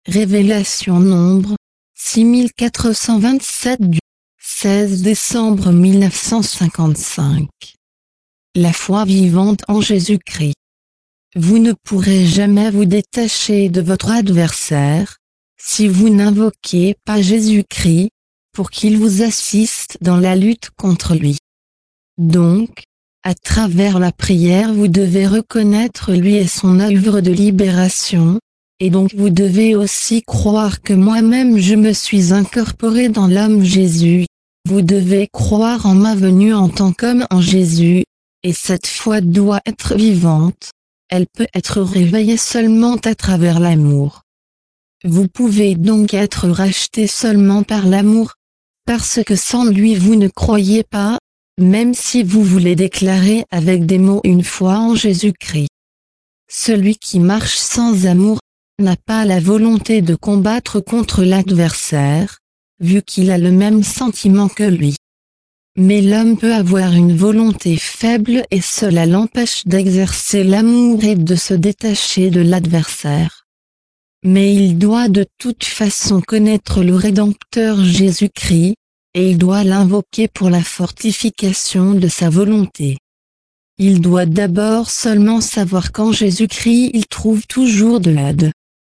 Révélation Nombre 6427 du 16 décembre 1955. La foi vivante en Jésus-Christ. Vous ne pourrez jamais vous détacher de votre adversaire, si vous n'invoquez pas Jésus-Christ, pour qu'il vous assiste dans la lutte contre lui. Donc, à travers la prière vous devez reconnaître lui et son œuvre de libération, et donc vous devez aussi croire que moi-même je me suis incorporé dans l'homme Jésus. Vous devez croire en ma venue en tant qu'homme en Jésus, et cette foi doit être vivante. Elle peut être réveillée seulement à travers l'amour. Vous pouvez donc être racheté seulement par l'amour, parce que sans lui vous ne croyez pas, même si vous voulez déclarer avec des mots une foi en Jésus-Christ. Celui qui marche sans amour n'a pas la volonté de combattre contre l'adversaire, vu qu'il a le même sentiment que lui. Mais l'homme peut avoir une volonté faible et cela l'empêche d'exercer l'amour et de se détacher de l'adversaire. Mais il doit de toute façon connaître le Rédempteur Jésus-Christ, et il doit l'invoquer pour la fortification de sa volonté. Il doit d'abord seulement savoir qu'en Jésus-Christ il trouve toujours de l'aide.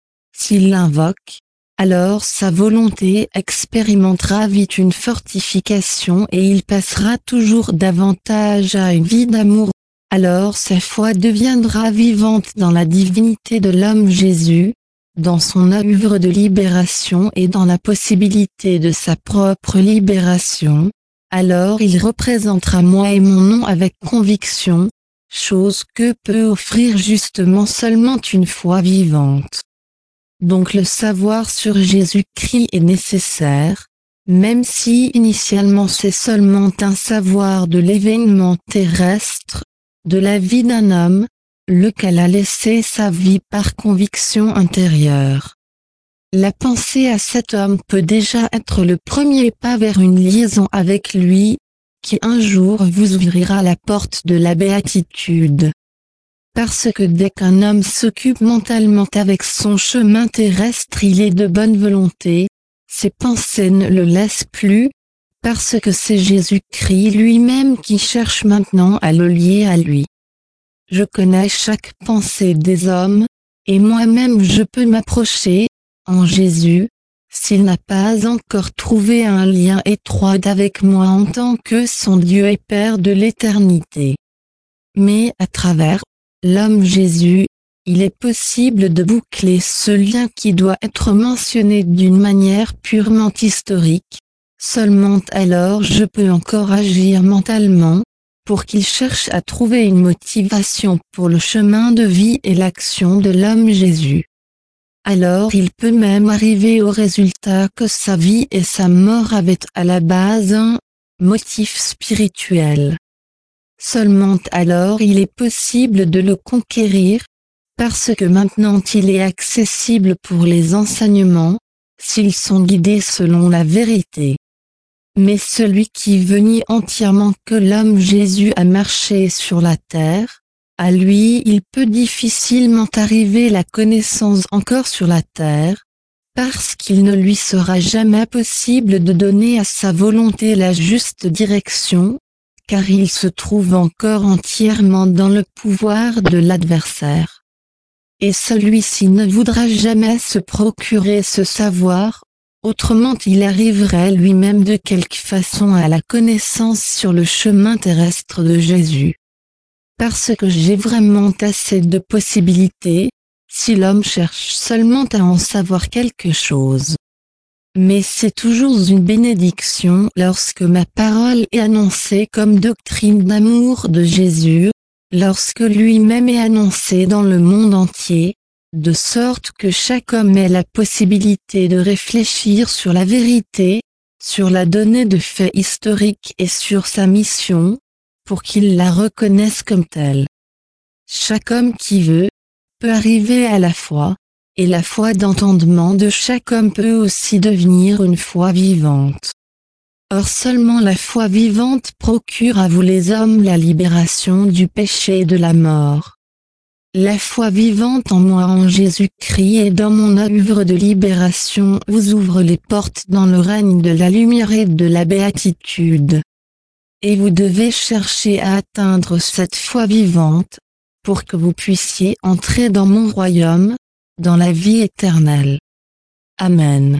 S'il l'invoque, alors sa volonté expérimentera vite une fortification et il passera toujours davantage à une vie d'amour. Alors sa foi deviendra vivante dans la divinité de l'homme Jésus, dans son œuvre de libération et dans la possibilité de sa propre libération. Alors il représentera moi et mon nom avec conviction, chose que peut offrir justement seulement une foi vivante. Donc le savoir sur Jésus-Christ est nécessaire, même si initialement c'est seulement un savoir de l'événement terrestre, de la vie d'un homme, lequel a laissé sa vie par conviction intérieure. La pensée à cet homme peut déjà être le premier pas vers une liaison avec lui, qui un jour vous ouvrira la porte de la béatitude. Parce que dès qu'un homme s'occupe mentalement avec son chemin terrestre il est de bonne volonté, ses pensées ne le laissent plus, parce que c'est Jésus-Christ lui-même qui cherche maintenant à le lier à lui. Je connais chaque pensée des hommes, et moi-même je peux m'approcher, en Jésus, s'il n'a pas encore trouvé un lien étroit avec moi en tant que son Dieu et Père de l'éternité. Mais à travers l'homme Jésus, il est possible de boucler ce lien qui doit être mentionné d'une manière purement historique. Seulement alors je peux encore agir mentalement, pour qu'il cherche à trouver une motivation pour le chemin de vie et l'action de l'homme Jésus. Alors il peut même arriver au résultat que sa vie et sa mort avaient à la base un motif spirituel. Seulement alors il est possible de le conquérir, parce que maintenant il est accessible pour les enseignements, s'ils sont guidés selon la vérité. Mais celui qui veut entièrement que l'homme Jésus a marché sur la terre, à lui il peut difficilement arriver la connaissance encore sur la terre, parce qu'il ne lui sera jamais possible de donner à sa volonté la juste direction, car il se trouve encore entièrement dans le pouvoir de l'adversaire. Et celui-ci ne voudra jamais se procurer ce savoir, autrement il arriverait lui-même de quelque façon à la connaissance sur le chemin terrestre de Jésus. Parce que j'ai vraiment assez de possibilités, si l'homme cherche seulement à en savoir quelque chose. Mais c'est toujours une bénédiction lorsque ma parole est annoncée comme doctrine d'amour de Jésus, lorsque lui-même est annoncé dans le monde entier, de sorte que chaque homme ait la possibilité de réfléchir sur la vérité, sur la donnée de faits historiques et sur sa mission, pour qu'il la reconnaisse comme telle. Chaque homme qui veut, peut arriver à la foi, et la foi d'entendement de chaque homme peut aussi devenir une foi vivante. Or seulement la foi vivante procure à vous les hommes la libération du péché et de la mort. La foi vivante en moi en Jésus-Christ et dans mon œuvre de libération vous ouvre les portes dans le règne de la lumière et de la béatitude. Et vous devez chercher à atteindre cette foi vivante, pour que vous puissiez entrer dans mon royaume, dans la vie éternelle. Amen.